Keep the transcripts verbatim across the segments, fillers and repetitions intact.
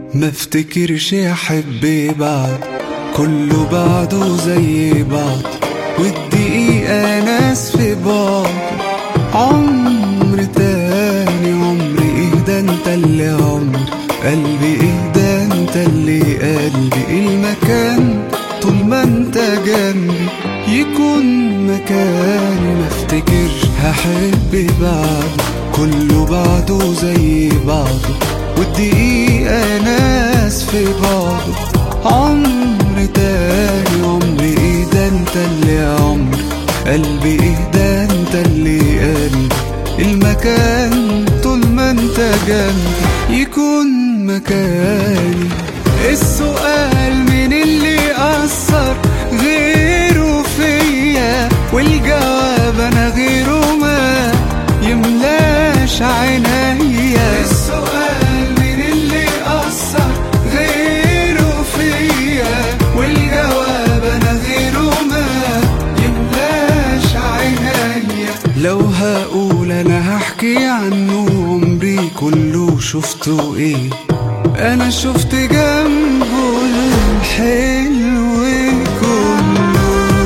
ما افتكرش احب بعد، كله بعده زي بعض، والدقيقة ناس في بعض. عمر تاني عمري ايه ده انت اللي عمري، قلبي ايه ده انت اللي قلبي. المكان طول ما انت جنبي يكون مكاني. ما افتكرش هحب بعد، كله بعده زي بعضه، والدقيقة ناس في بعضه. عمر تاني عمري ايه ده انت اللي عمري، قلبي ايه ده انت اللي قلبي. المكان طول ما انت جنبي يكون مكاني. السؤال من اللي أثر غيره فيا، والجواب أنا غيره ما يملاش عينيا. السؤال من اللي أثر غيره فيا، والجواب أنا غيره ما يملاش عينيا. لو هقول أنا هحكي عنه عمري كله شفته ايه، أنا شفت جنبه الحلو كله.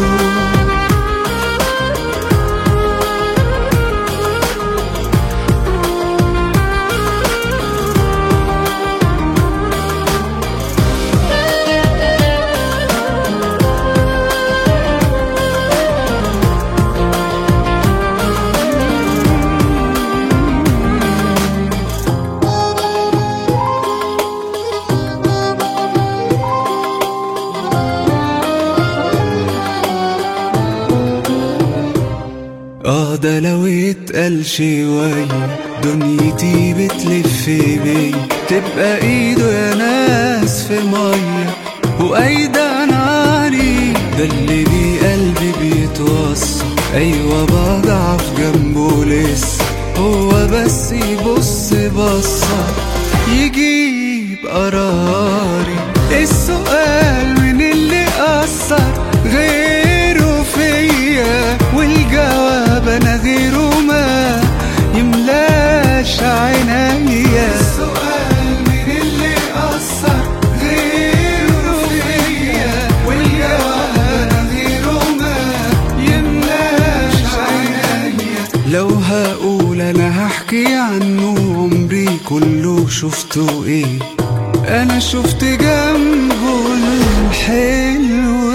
اه ده لو اتقال شوية دنيتي بتلف بيا، تبقى ايده يا ناس في مية وايده ناري. ده اللي بيه قلبي بيتوصل، ايوه بضعف جنبه لسه، هو بس يبص بصة يجيب قراري. السؤال من اللي أثر غيره فيا، والجواب أنا غيره ما يملاش عينيا. السؤال من اللي أثر غيره فيا، والجواب أنا غيره ما يملاش عينيا. لو هقول أنا هحكي عنه عمري كله شفته ايه، أنا شفت جنبه الحلو